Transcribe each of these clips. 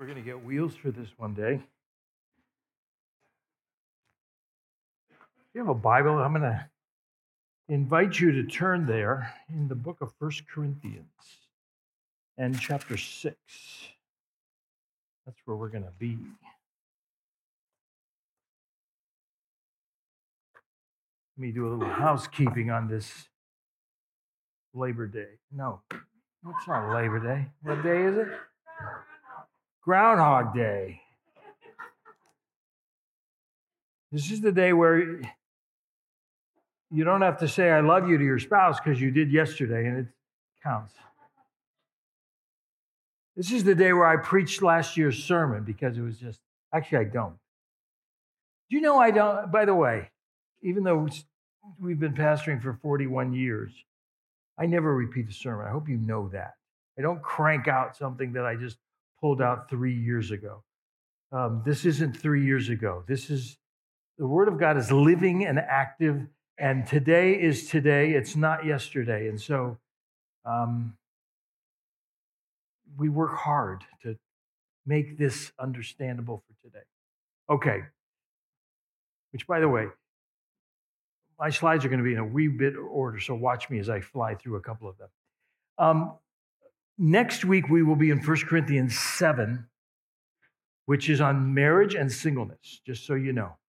We're going to get wheels for this one day. If you have a Bible, I'm going to invite you to turn there in the book of 1 Corinthians and chapter 6. That's where we're going to be. Let me do a little housekeeping on this Labor Day. No, it's not Labor Day. What day is it? Groundhog Day. This is the day where you don't have to say I love you to your spouse because you did yesterday and it counts. This is the day where I preached last year's sermon because it was just, actually I don't. Do you know I don't, by the way, even though we've been pastoring for 41 years, I never repeat the sermon. I hope you know that. I don't crank out something that I just pulled out 3 years ago. This isn't 3 years ago. This is, the Word of God is living and active, and today is today. It's not yesterday. And so we work hard to make this understandable for today. Okay. Which, by the way, my slides are going to be in a wee bit order, so watch me as I fly through a couple of them. Next week, we will be in 1 Corinthians 7, which is on marriage and singleness, just so you know.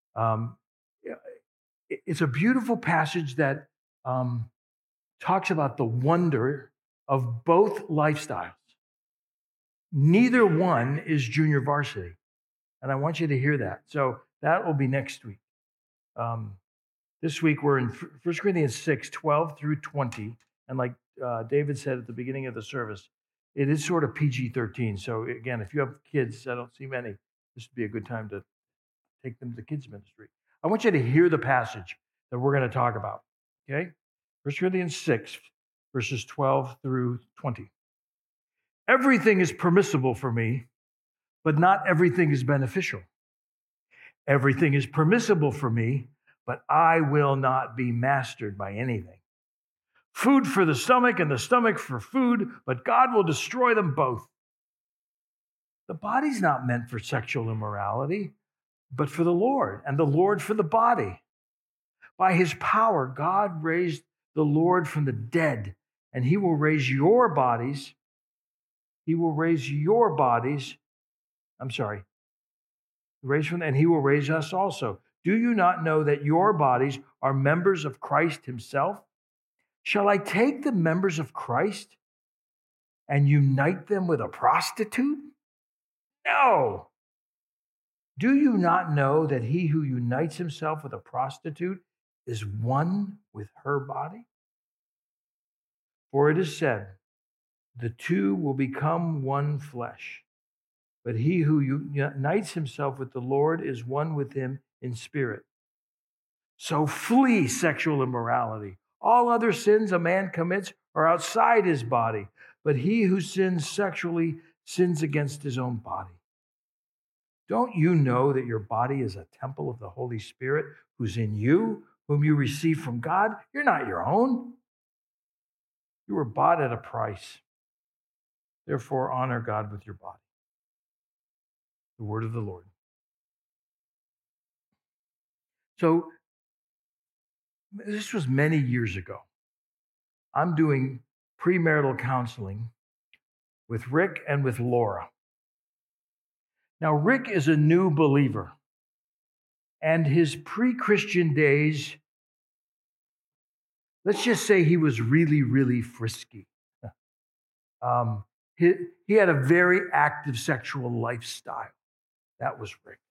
It's a beautiful passage that talks about the wonder of both lifestyles. Neither one is junior varsity, and I want you to hear that. So that will be next week. This week, we're in 1 Corinthians 6, 12 through 20, and like David said at the beginning of the service, it is sort of PG-13. So again, if you have kids, I don't see many, this would be a good time to take them to kids ministry. I want you to hear the passage that we're going to talk about, okay? 1 Corinthians 6, verses 12 through 20. Everything is permissible for me, but not everything is beneficial. Everything is permissible for me, but I will not be mastered by anything. Food for the stomach and the stomach for food, but God will destroy them both. The body's not meant for sexual immorality, but for the Lord, and the Lord for the body. By his power, God raised the Lord from the dead, and he will raise your bodies. He will raise your bodies. And he will raise us also. Do you not know that your bodies are members of Christ himself? Shall I take the members of Christ and unite them with a prostitute? No. Do you not know that he who unites himself with a prostitute is one with her body? For it is said, the two will become one flesh. But he who unites himself with the Lord is one with him in spirit. So flee sexual immorality. All other sins a man commits are outside his body, but he who sins sexually sins against his own body. Don't you know that your body is a temple of the Holy Spirit who's in you, whom you receive from God? You're not your own. You were bought at a price. Therefore, honor God with your body. The word of the Lord. So, this was many years ago. I'm doing premarital counseling with Rick and with Laura. Now, Rick is a new believer, and his pre-Christian days, let's just say he was really, really frisky. He had a very active sexual lifestyle. That was Rick.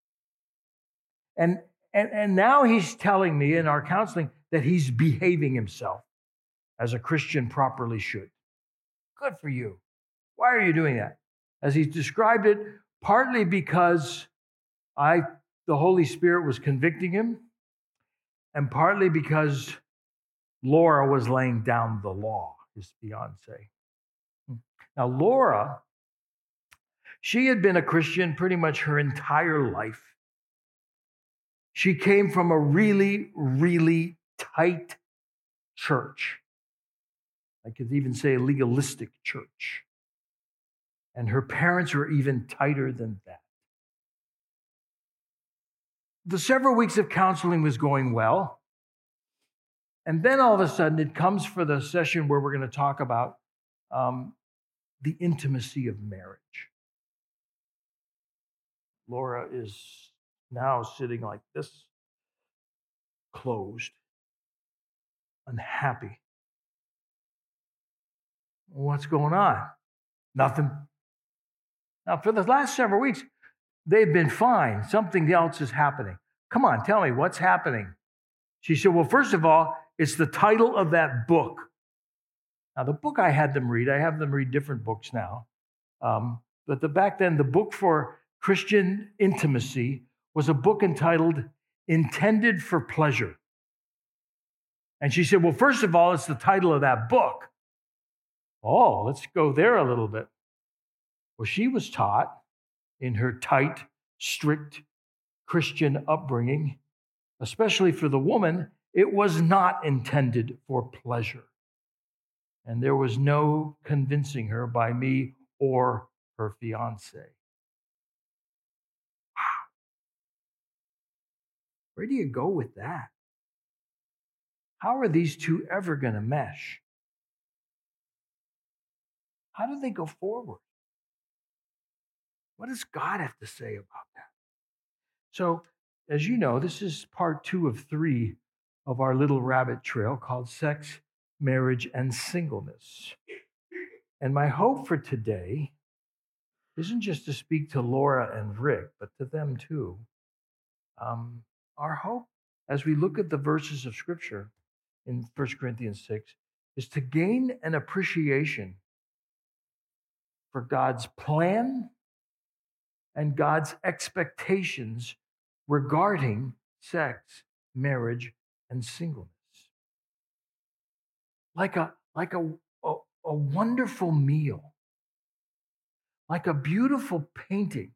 And now he's telling me in our counseling that he's behaving himself as a Christian properly should. Good for you. Why are you doing that? As he described it, partly because the Holy Spirit was convicting him, and partly because Laura was laying down the law, his fiance. Now, Laura, she had been a Christian pretty much her entire life. She came from a really, really tight church. I could even say a legalistic church. And her parents were even tighter than that. The several weeks of counseling was going well. And then all of a sudden, it comes for the session where we're going to talk about the intimacy of marriage. Laura is now sitting like this, closed, unhappy. What's going on? Nothing. Now, for the last several weeks, they've been fine. Something else is happening. Come on, tell me, what's happening? She said, well, first of all, it's the title of that book. Now, the book I had them read, I have them read different books now. But back then, the book for Christian intimacy was a book entitled Intended for Pleasure. And she said, well, first of all, it's the title of that book. Oh, let's go there a little bit. Well, she was taught in her tight, strict Christian upbringing, especially for the woman, it was not intended for pleasure. And there was no convincing her by me or her fiance. Wow. Where do you go with that? How are these two ever going to mesh? How do they go forward? What does God have to say about that? So, as you know, this is part 2 of 3 of our little rabbit trail called Sex, Marriage, and Singleness. And my hope for today isn't just to speak to Laura and Rick, but to them too. Our hope, as we look at the verses of Scripture in 1 Corinthians 6, is to gain an appreciation for God's plan and God's expectations regarding sex, marriage, and singleness. Like a wonderful meal, like a beautiful painting,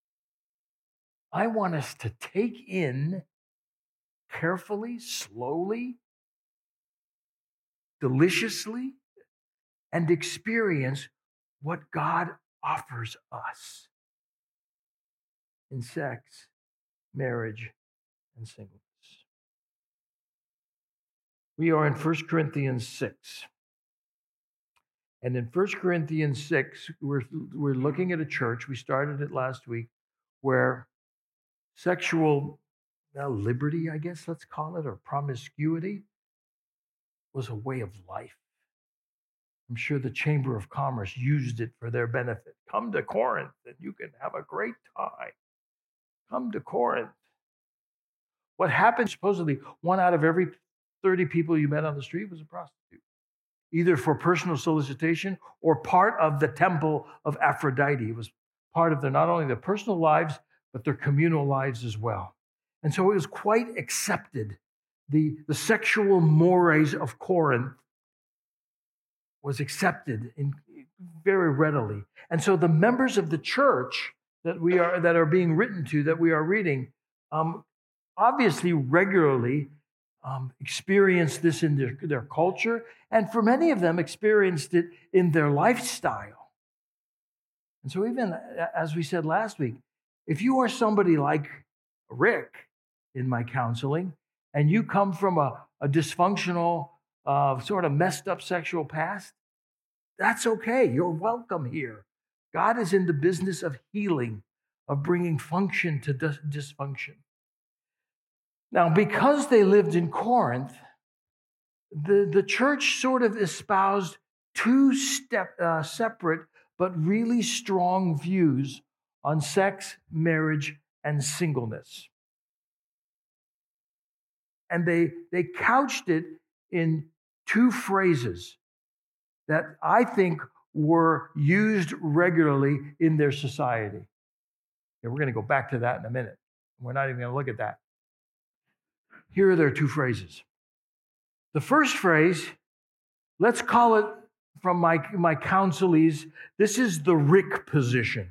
I want us to take in carefully, slowly, deliciously, and experience what God offers us in sex, marriage, and singleness. We are in 1 Corinthians 6. And in 1 Corinthians 6, we're looking at a church, we started it last week, where sexual liberty, I guess let's call it, or promiscuity, was a way of life. I'm sure the Chamber of Commerce used it for their benefit. Come to Corinth and you can have a great time. Come to Corinth. What happened, supposedly, 1 out of every 30 people you met on the street was a prostitute, either for personal solicitation or part of the temple of Aphrodite. It was part of their, not only their personal lives, but their communal lives as well. And so it was quite accepted. The sexual mores of Corinth was accepted very readily. And so the members of the church that are being written to, that we are reading, obviously regularly experienced this in their culture, and for many of them experienced it in their lifestyle. And so even as we said last week, if you are somebody like Rick in my counseling, and you come from a dysfunctional, sort of messed up sexual past, that's okay. You're welcome here. God is in the business of healing, of bringing function to dysfunction. Now, because they lived in Corinth, the church sort of espoused 2 separate but really strong views on sex, marriage, and singleness. And they couched it in 2 phrases that I think were used regularly in their society. Okay, we're going to go back to that in a minute. We're not even going to look at that. Here are their 2 phrases. The first phrase, let's call it, from my counselees, this is the Rick position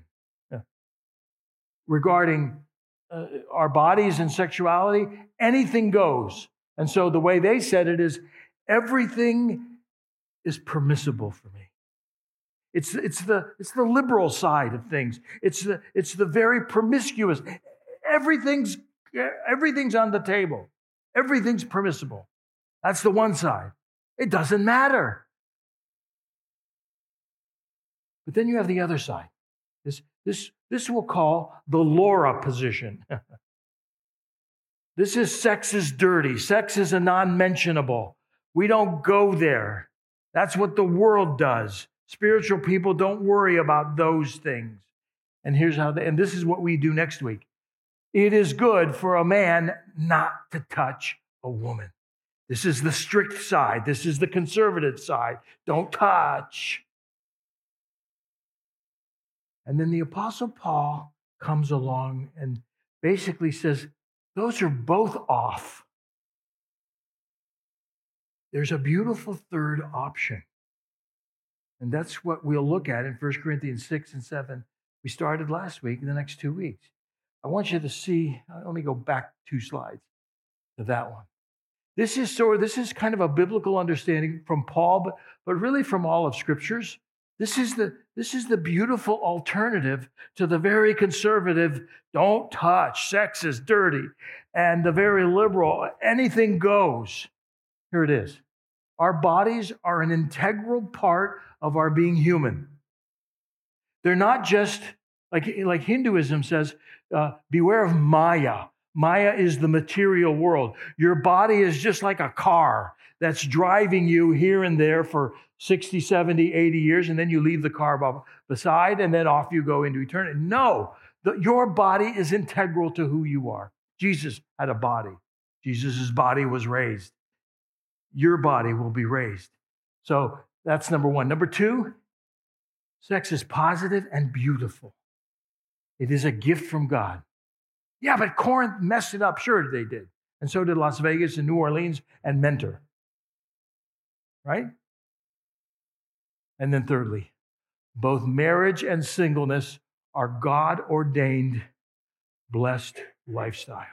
regarding our bodies and sexuality. Anything goes. And so the way they said it is, everything is permissible for me. It's the liberal side of things. It's the very promiscuous. Everything's on the table. Everything's permissible. That's the one side. It doesn't matter. But then you have the other side. This we'll call the Laura position. This is sex is dirty. Sex is a non-mentionable. We don't go there. That's what the world does. Spiritual people don't worry about those things. And here's how and this is what we do next week. It is good for a man not to touch a woman. This is the strict side. This is the conservative side. Don't touch. And then the Apostle Paul comes along and basically says, those are both off. There's a beautiful third option. And that's what we'll look at in 1 Corinthians 6 and 7. We started last week in the next 2 weeks. I want you to see, let me go back 2 slides to that one. This is kind of a biblical understanding from Paul, but really from all of Scriptures. This is the beautiful alternative to the very conservative, don't touch, sex is dirty, and the very liberal, anything goes. Here it is. Our bodies are an integral part of our being human. They're not just, like Hinduism says, beware of Maya. Maya is the material world. Your body is just like a car that's driving you here and there for 60, 70, 80 years, and then you leave the car beside, and then off you go into eternity. No, your body is integral to who you are. Jesus had a body. Jesus' body was raised. Your body will be raised. So that's number one. Number 2, sex is positive and beautiful. It is a gift from God. Yeah, but Corinth messed it up. Sure, they did. And so did Las Vegas and New Orleans and Mentor. Right? And then thirdly, both marriage and singleness are God-ordained, blessed lifestyles.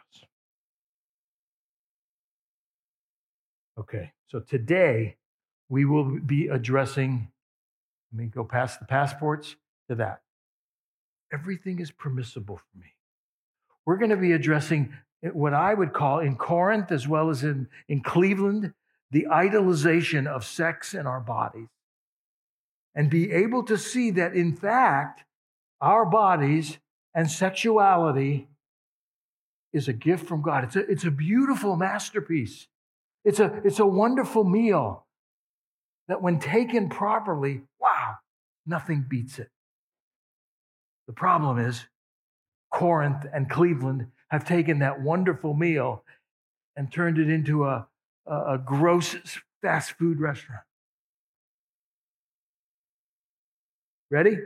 Okay, so today we will be addressing, let me go past the passports to that. Everything is permissible for me. We're going to be addressing what I would call in Corinth as well as in Cleveland, the idolization of sex in our bodies. And be able to see that, in fact, our bodies and sexuality is a gift from God. It's a beautiful masterpiece. It's a wonderful meal that when taken properly, wow, nothing beats it. The problem is Corinth and Cleveland have taken that wonderful meal and turned it into a gross fast food restaurant. Ready?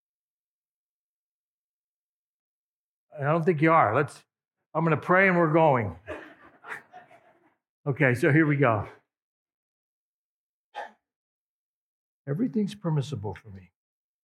I don't think you are. I'm going to pray and we're going. Okay, so here we go. Everything's permissible for me.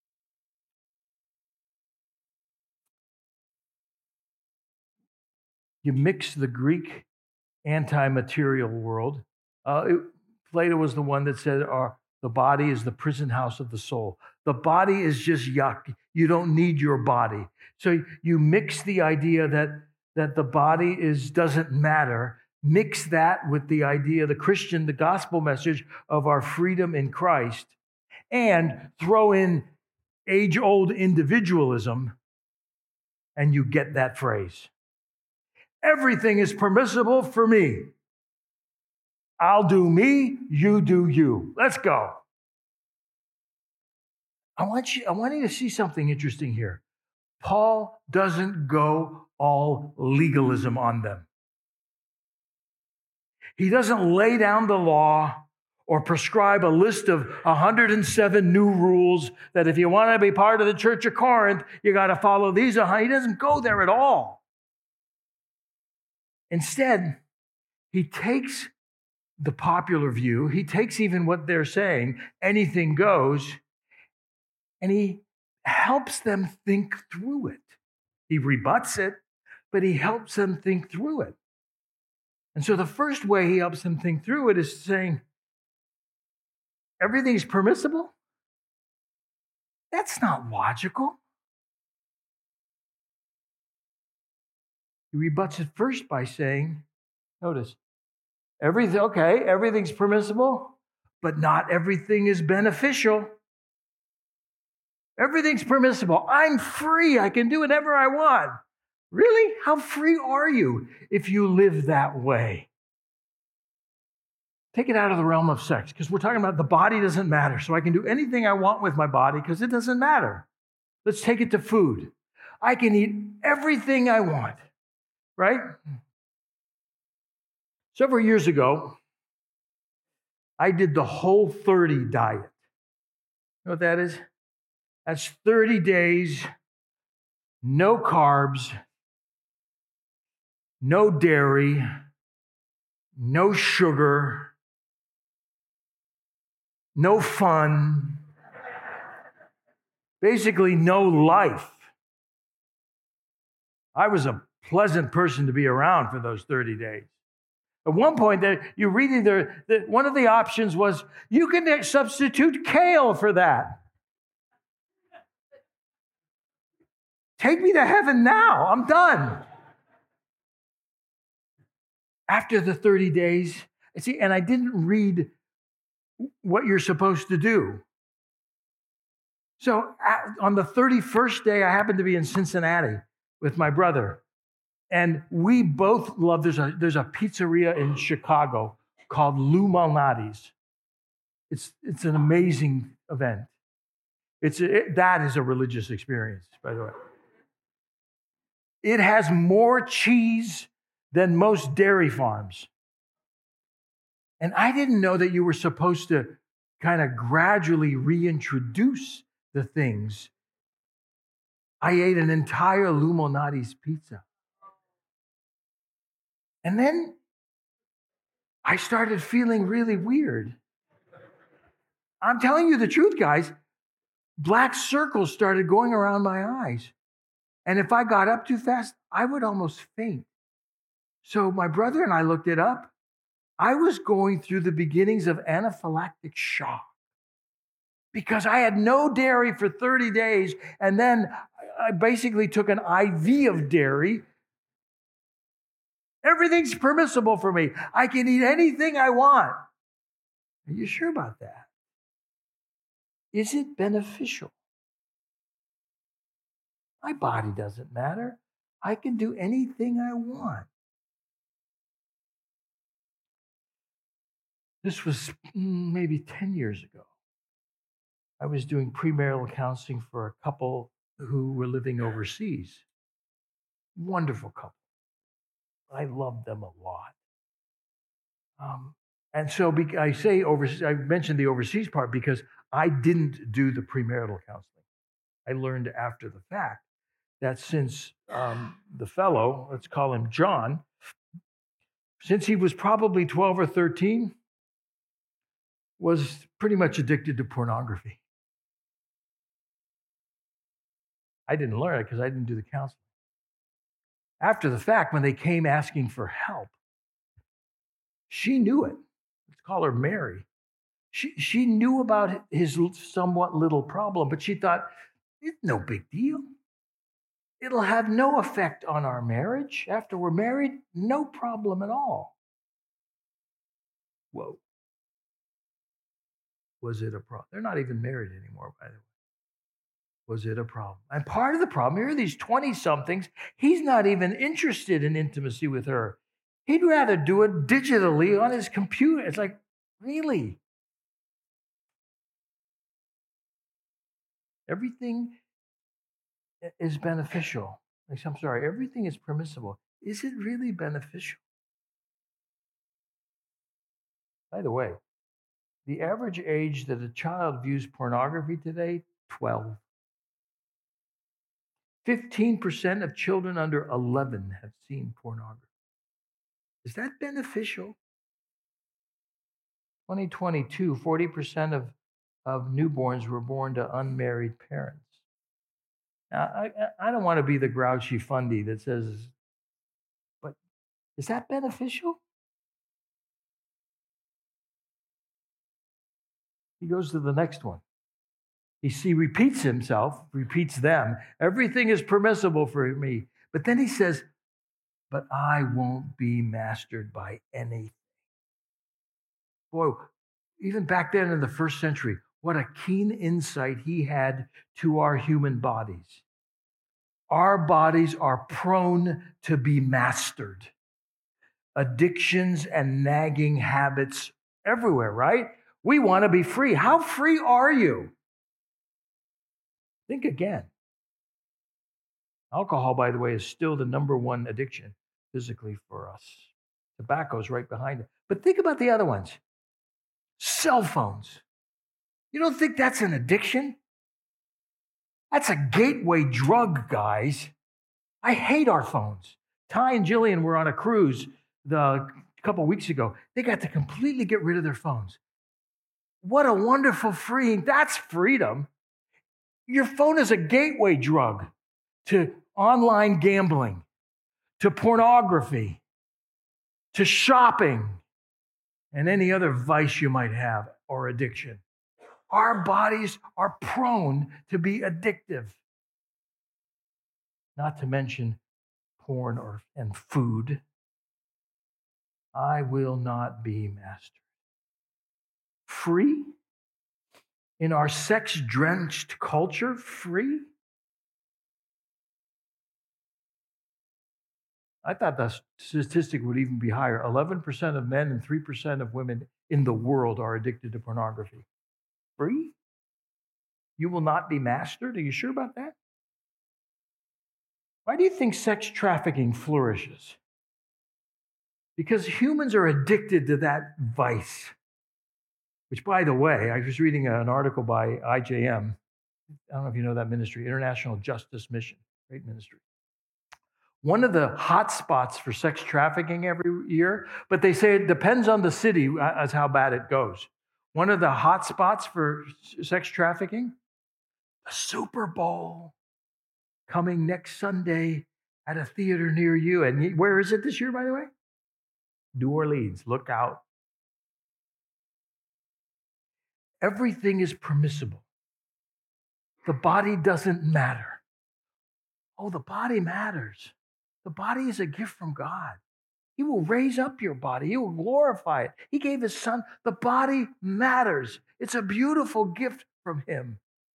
You mix the Greek anti-material world. Plato was the one that said the body is the prison house of the soul. The body is just yuck. You don't need your body. So you mix the idea that the body doesn't matter. Mix that with the idea, the gospel message of our freedom in Christ, and throw in age-old individualism, and you get that phrase. Everything is permissible for me. I'll do me, you do you. Let's go. I want you to see something interesting here. Paul doesn't go all legalism on them. He doesn't lay down the law or prescribe a list of 107 new rules that if you want to be part of the Church of Corinth, you got to follow these. He doesn't go there at all. Instead, he takes the popular view, he takes even what they're saying, anything goes, and he helps them think through it. He rebuts it, but he helps them think through it. And so the first way he helps them think through it is saying, everything's permissible, That's not logical. He rebuts it first by saying, notice, everything's permissible, but not everything is beneficial. Everything's permissible. I'm free. I can do whatever I want. Really? How free are you if you live that way? Take it out of the realm of sex, because we're talking about the body doesn't matter. So I can do anything I want with my body because it doesn't matter. Let's take it to food. I can eat everything I want, right? Several years ago, I did the Whole30 diet. You know what that is? That's 30 days, no carbs, no dairy, no sugar, no fun, basically no life. I was a pleasant person to be around for those 30 days. At one point, you're reading there, that one of the options was you can substitute kale for that. Take me to heaven now. I'm done. After the 30 days, and I didn't read what you're supposed to do. So on the 31st day, I happened to be in Cincinnati with my brother. And we both love, there's a pizzeria in Chicago called Lou Malnati's. It's an amazing event. That is a religious experience, by the way. It has more cheese than most dairy farms. And I didn't know that you were supposed to kind of gradually reintroduce the things. I ate an entire Lou Malnati's pizza. And then I started feeling really weird. I'm telling you the truth, guys. Black circles started going around my eyes. And if I got up too fast, I would almost faint. So my brother and I looked it up. I was going through the beginnings of anaphylactic shock because I had no dairy for 30 days. And then I basically took an IV of dairy. Everything's permissible for me. I can eat anything I want. Are you sure about that? Is it beneficial? My body doesn't matter. I can do anything I want. This was maybe 10 years ago. I was doing premarital counseling for a couple who were living overseas. Wonderful couple. I loved them a lot. And so I say overseas, I mentioned the overseas part because I didn't do the premarital counseling. I learned after the fact that since the fellow, let's call him John, since he was probably 12 or 13, was pretty much addicted to pornography. I didn't learn it because I didn't do the counseling. After the fact, when they came asking for help, she knew it. Let's call her Mary. She knew about his somewhat little problem, but she thought, it's no big deal. It'll have no effect on our marriage. After we're married, no problem at all. Whoa. Was it a problem? They're not even married anymore, by the way. Was it a problem? And part of the problem here, these 20-somethings, he's not even interested in intimacy with her. He'd rather do it digitally on his computer. It's like, really? Everything is beneficial. I'm sorry, everything is permissible. Is it really beneficial? By the way, the average age that a child views pornography today, 12. 15% of children under 11 have seen pornography. Is that beneficial? 2022, 40% of newborns were born to unmarried parents. Now, I don't want to be the grouchy fundy that says, but is that beneficial? He goes to the next one. He repeats himself, repeats them. Everything is permissible for me. But then he says, but I won't be mastered by anything. Boy, even back then in the first century, what a keen insight he had to our human bodies. Our bodies are prone to be mastered. Addictions and nagging habits everywhere, right? We want to be free. How free are you? Think again. Alcohol, by the way, is still the number one addiction physically for us. Tobacco's right behind it. But think about the other ones. Cell phones. You don't think that's an addiction? That's a gateway drug, guys. I hate our phones. Ty and Jillian were on a cruise a couple weeks ago. They got to completely get rid of their phones. What a wonderful freeing. That's freedom. Your phone is a gateway drug to online gambling, to pornography, to shopping, and any other vice you might have or addiction. Our bodies are prone to be addictive. Not to mention porn and food. I will not be mastered. Free? In our sex-drenched culture, free? I thought the statistic would even be higher. 11% of men and 3% of women in the world are addicted to pornography. Free? You will not be mastered? Are you sure about that? Why do you think sex trafficking flourishes? Because humans are addicted to that vice. Which, by the way, I was reading an article by IJM. I don't know if you know that ministry, International Justice Mission. Great ministry. One of the hot spots for sex trafficking every year, but they say it depends on the city as how bad it goes. One of the hot spots for sex trafficking, the Super Bowl, coming next Sunday at a theater near you. And where is it this year, by the way? New Orleans. Look out. Everything is permissible. The body doesn't matter. Oh, the body matters. The body is a gift from God. He will raise up your body. He will glorify it. He gave his son. The body matters. It's a beautiful gift from him.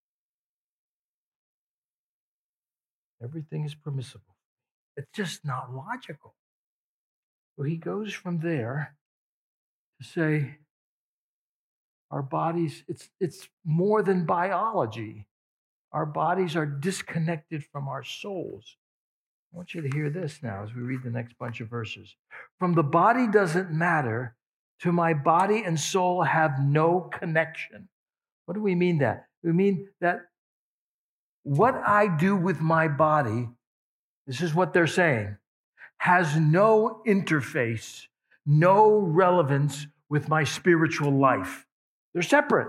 Everything is permissible. It's just not logical. So he goes from there to say, our bodies, it's more than biology. Our bodies are disconnected from our souls. I want you to hear this now as we read the next bunch of verses. From the body doesn't matter to my body and soul have no connection. What do we mean that? We mean that what I do with my body, this is what they're saying, has no interface, no relevance with my spiritual life. They're separate.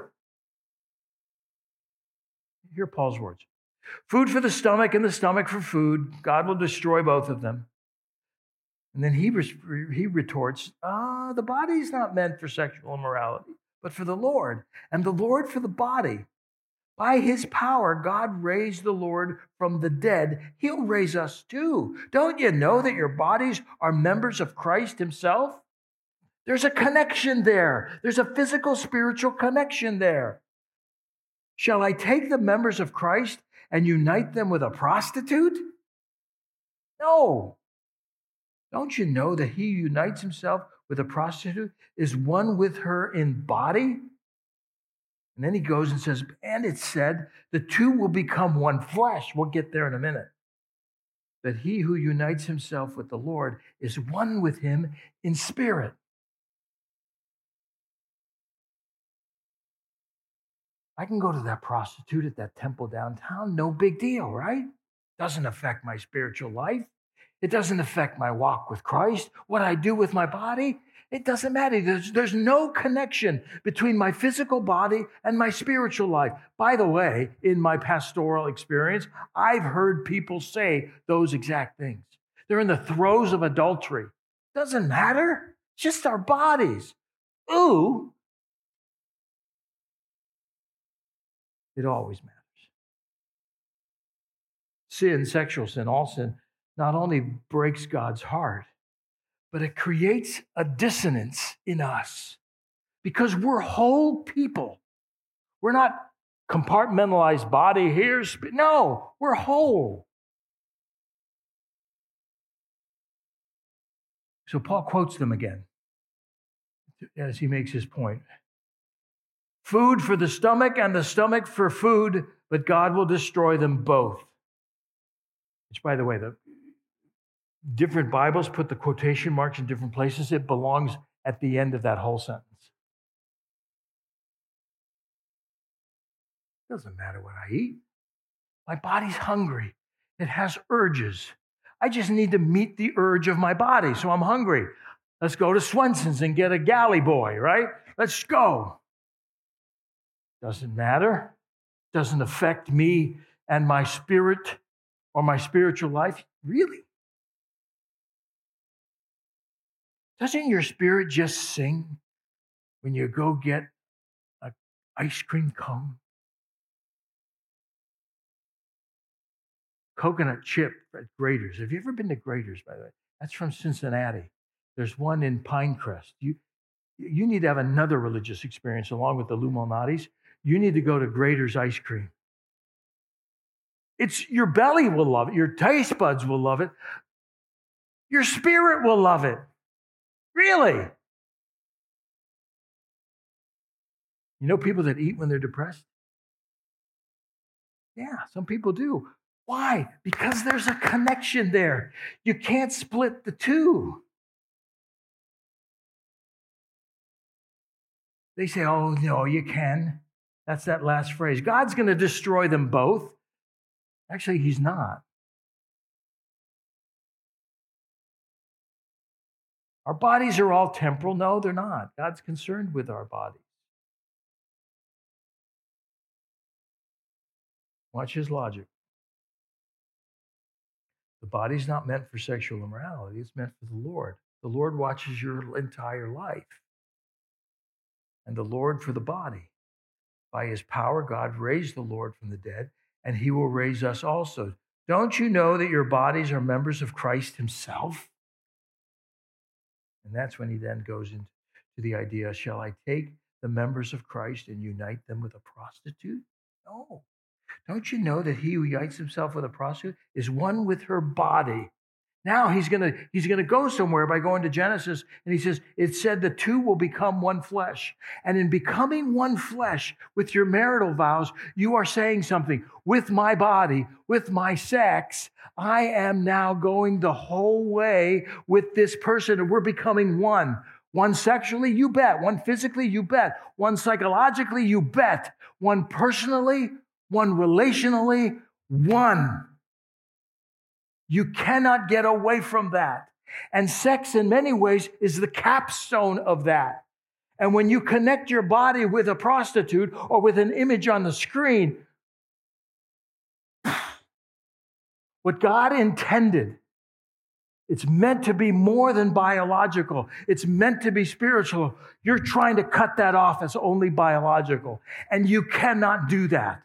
Hear Paul's words. Food for the stomach and the stomach for food. God will destroy both of them. And then he retorts, the body is not meant for sexual immorality, but for the Lord, and the Lord for the body. By his power, God raised the Lord from the dead. He'll raise us too. Don't you know that your bodies are members of Christ himself? There's a connection there. There's a physical, spiritual connection there. Shall I take the members of Christ and unite them with a prostitute? No. Don't you know that he who unites himself with a prostitute is one with her in body? And then he goes and says, and it said, the two will become one flesh. We'll get there in a minute. That he who unites himself with the Lord is one with him in spirit. I can go to that prostitute at that temple downtown, no big deal, right? Doesn't affect my spiritual life. It doesn't affect my walk with Christ. What I do with my body, it doesn't matter. There's no connection between my physical body and my spiritual life. By the way, in my pastoral experience, I've heard people say those exact things. They're in the throes of adultery. Doesn't matter. It's just our bodies. Ooh. It always matters. Sin, sexual sin, all sin, not only breaks God's heart, but it creates a dissonance in us because we're whole people. We're not compartmentalized body here. No, we're whole. So Paul quotes them again as he makes his point. Food for the stomach and the stomach for food, but God will destroy them both. Which, by the way, the different Bibles put the quotation marks in different places. It belongs at the end of that whole sentence. It doesn't matter what I eat. My body's hungry. It has urges. I just need to meet the urge of my body, so I'm hungry. Let's go to Swenson's and get a galley boy, right? Let's go. Doesn't matter. Doesn't affect me and my spirit or my spiritual life. Really? Doesn't your spirit just sing when you go get an ice cream cone? Coconut chip at Grater's. Have you ever been to Grater's, by the way? That's from Cincinnati. There's one in Pinecrest. You need to have another religious experience along with the Illuminatis. You need to go to Grater's ice cream. Your belly will love it. Your taste buds will love it. Your spirit will love it. Really? You know people that eat when they're depressed? Yeah, some people do. Why? Because there's a connection there. You can't split the two. They say, oh, no, you can. That's that last phrase. God's going to destroy them both. Actually, he's not. Our bodies are all temporal. No, they're not. God's concerned with our bodies. Watch his logic. The body's not meant for sexual immorality. It's meant for the Lord. The Lord watches your entire life. And the Lord for the body. By his power, God raised the Lord from the dead, and he will raise us also. Don't you know that your bodies are members of Christ himself? And that's when he then goes into the idea, shall I take the members of Christ and unite them with a prostitute? No. Don't you know that he who unites himself with a prostitute is one with her body? Now he's gonna go somewhere by going to Genesis, and he says, it said the two will become one flesh. And in becoming one flesh with your marital vows, you are saying something. With my body, with my sex, I am now going the whole way with this person, and we're becoming one. One sexually, you bet. One physically, you bet. One psychologically, you bet. One personally, one relationally, one. You cannot get away from that. And sex, in many ways, is the capstone of that. And when you connect your body with a prostitute or with an image on the screen, what God intended, it's meant to be more than biological. It's meant to be spiritual. You're trying to cut that off as only biological. And you cannot do that.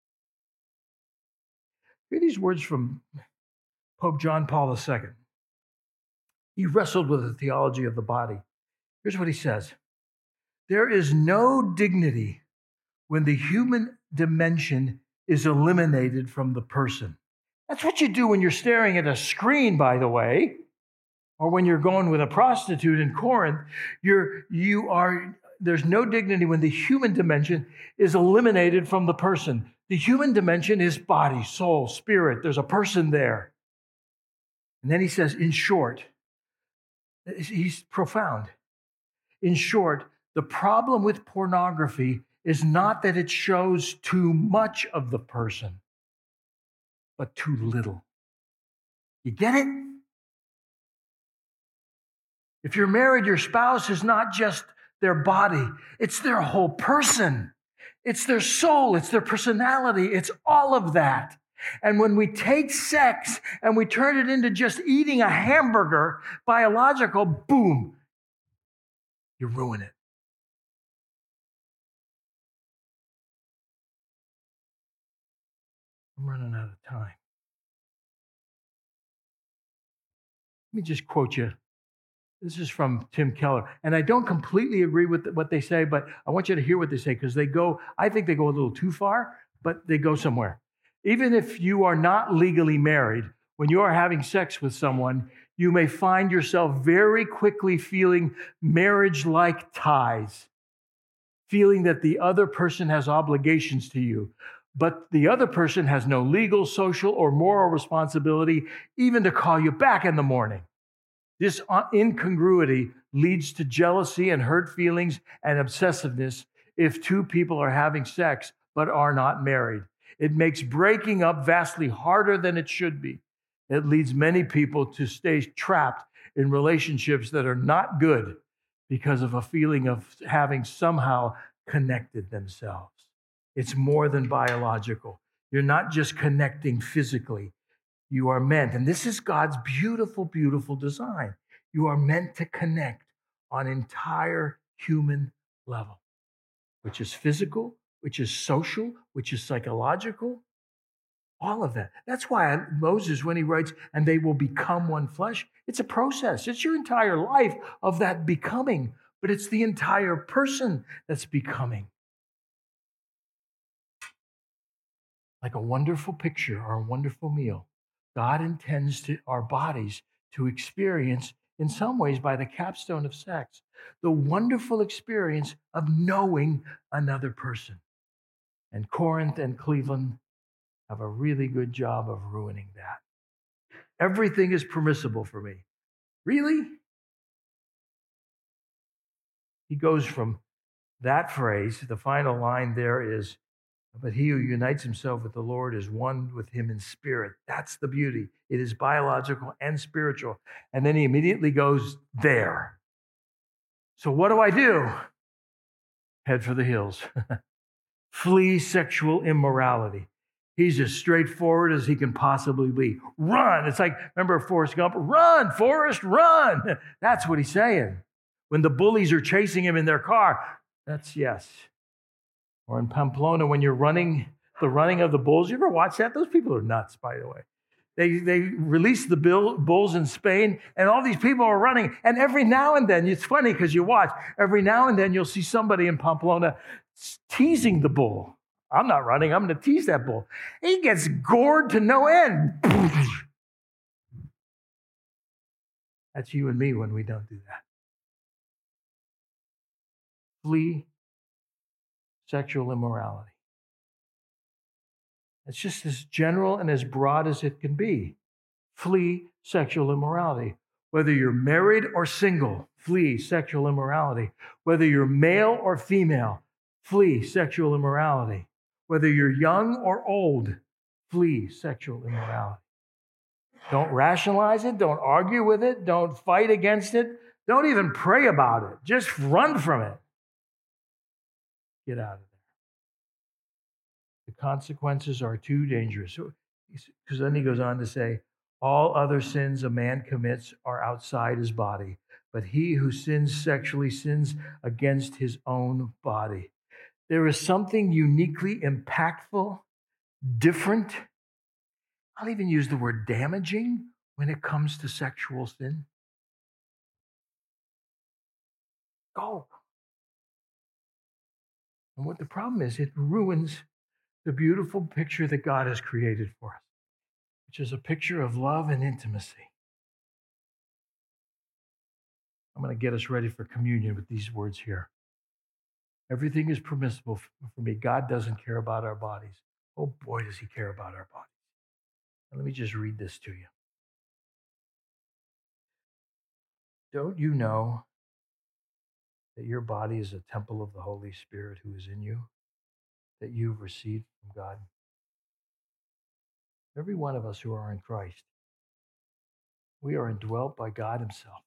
Hear these words from Pope John Paul II. He wrestled with the theology of the body. Here's what he says. There is no dignity when the human dimension is eliminated from the person. That's what you do when you're staring at a screen, by the way, or when you're going with a prostitute in Corinth. There's no dignity when the human dimension is eliminated from the person. The human dimension is body, soul, spirit. There's a person there. And then he says, in short, he's profound. In short, the problem with pornography is not that it shows too much of the person, but too little. You get it? If you're married, your spouse is not just their body, it's their whole person. It's their soul, it's their personality, it's all of that. And when we take sex and we turn it into just eating a hamburger, biological, boom, you ruin it. I'm running out of time. Let me just quote you. This is from Tim Keller. And I don't completely agree with what they say, but I want you to hear what they say because I think they go a little too far, but they go somewhere. Even if you are not legally married, when you are having sex with someone, you may find yourself very quickly feeling marriage-like ties, feeling that the other person has obligations to you, but the other person has no legal, social, or moral responsibility even to call you back in the morning. This incongruity leads to jealousy and hurt feelings and obsessiveness if two people are having sex but are not married. It makes breaking up vastly harder than it should be. It leads many people to stay trapped in relationships that are not good because of a feeling of having somehow connected themselves. It's more than biological. You're not just connecting physically. You are meant, and this is God's beautiful, beautiful design. You are meant to connect on entire human level, which is physical, which is social, which is psychological, all of that. That's why Moses, when he writes, and they will become one flesh, it's a process. It's your entire life of that becoming, but it's the entire person that's becoming. Like a wonderful picture or a wonderful meal, God intends our bodies to experience, in some ways, by the capstone of sex, the wonderful experience of knowing another person. And Corinth and Cleveland have a really good job of ruining that. Everything is permissible for me. Really? He goes from that phrase, the final line there is, but he who unites himself with the Lord is one with him in spirit. That's the beauty. It is biological and spiritual. And then he immediately goes there. So what do I do? Head for the hills. Flee sexual immorality. He's as straightforward as he can possibly be. Run. It's like, remember Forrest Gump? Run, Forrest, run. That's what he's saying. When the bullies are chasing him in their car, that's yes. Or in Pamplona, when you're running, the running of the bulls. You ever watch that? Those people are nuts, by the way. They release the bulls in Spain, and all these people are running. And every now and then, it's funny because you watch, every now and then you'll see somebody in Pamplona teasing the bull. I'm not running, I'm going to tease that bull. He gets gored to no end. That's you and me when we don't do that. Flee sexual immorality. It's just as general and as broad as it can be. Flee sexual immorality. Whether you're married or single, flee sexual immorality. Whether you're male or female, flee sexual immorality. Whether you're young or old, flee sexual immorality. Don't rationalize it. Don't argue with it. Don't fight against it. Don't even pray about it. Just run from it. Get out of there. The consequences are too dangerous. Because then he goes on to say, all other sins a man commits are outside his body, but he who sins sexually sins against his own body. There is something uniquely impactful, different. I'll even use the word damaging when it comes to sexual sin. Go. And what the problem is, it ruins the beautiful picture that God has created for us, which is a picture of love and intimacy. I'm going to get us ready for communion with these words here. Everything is permissible for me. God doesn't care about our bodies. Oh boy, does he care about our bodies. And let me just read this to you. Don't you know that your body is a temple of the Holy Spirit who is in you, that you've received from God? Every one of us who are in Christ, we are indwelt by God himself.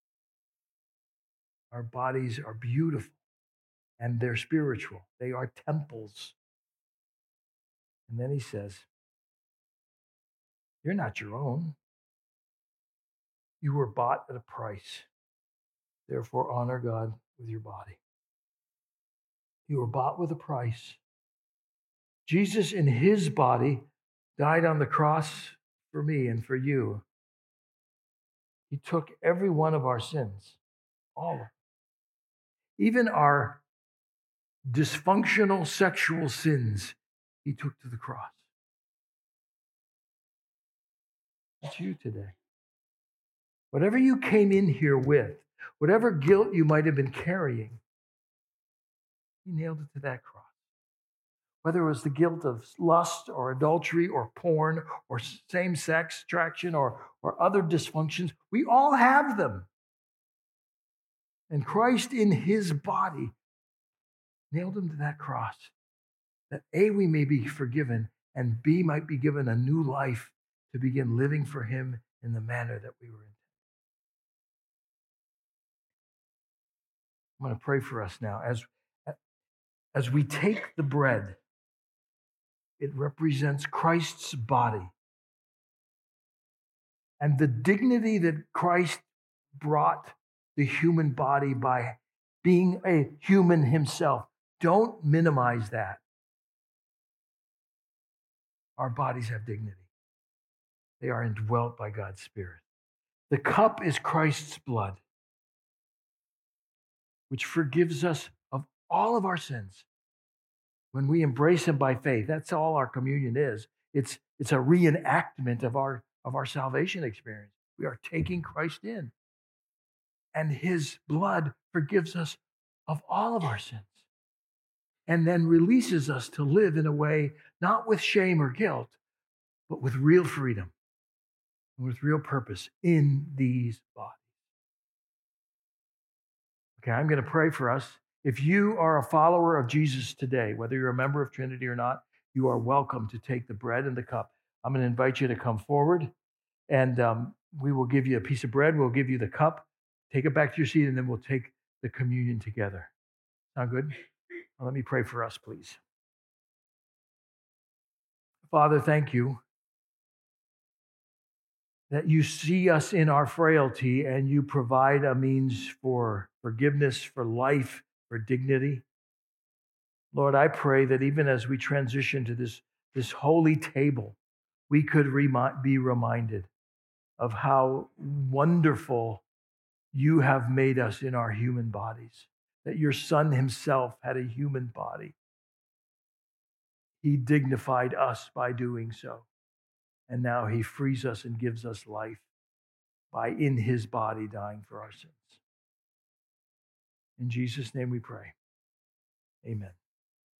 Our bodies are beautiful and they're spiritual. They are temples. And then he says, you're not your own. You were bought at a price. Therefore, honor God with your body. You were bought with a price. Jesus in his body died on the cross for me and for you. He took every one of our sins, all of them, even our dysfunctional sexual sins, he took to the cross. It's you today. Whatever you came in here with, whatever guilt you might have been carrying, he nailed it to that cross. Whether it was the guilt of lust or adultery or porn or same-sex attraction or other dysfunctions, we all have them. And Christ in his body nailed them to that cross, that A, we may be forgiven, and B, might be given a new life to begin living for him in the manner that we were in. I'm going to pray for us now. As we take the bread, it represents Christ's body and the dignity that Christ brought the human body by being a human himself. Don't minimize that. Our bodies have dignity. They are indwelt by God's Spirit. The cup is Christ's blood, which forgives us of all of our sins. When we embrace him by faith, that's all our communion is. It's a reenactment of our salvation experience. We are taking Christ in. And his blood forgives us of all of our sins. And then releases us to live in a way, not with shame or guilt, but with real freedom, with real purpose in these bodies. Okay, I'm going to pray for us. If you are a follower of Jesus today, whether you're a member of Trinity or not, you are welcome to take the bread and the cup. I'm going to invite you to come forward, and we will give you a piece of bread. We'll give you the cup. Take it back to your seat, and then we'll take the communion together. Sound good? Well, let me pray for us, please. Father, thank you that you see us in our frailty and you provide a means for forgiveness, for life, for dignity. Lord, I pray that even as we transition to this holy table, we could be reminded of how wonderful you have made us in our human bodies, that your Son himself had a human body. He dignified us by doing so. And now he frees us and gives us life by in his body dying for our sins. In Jesus' name we pray. Amen.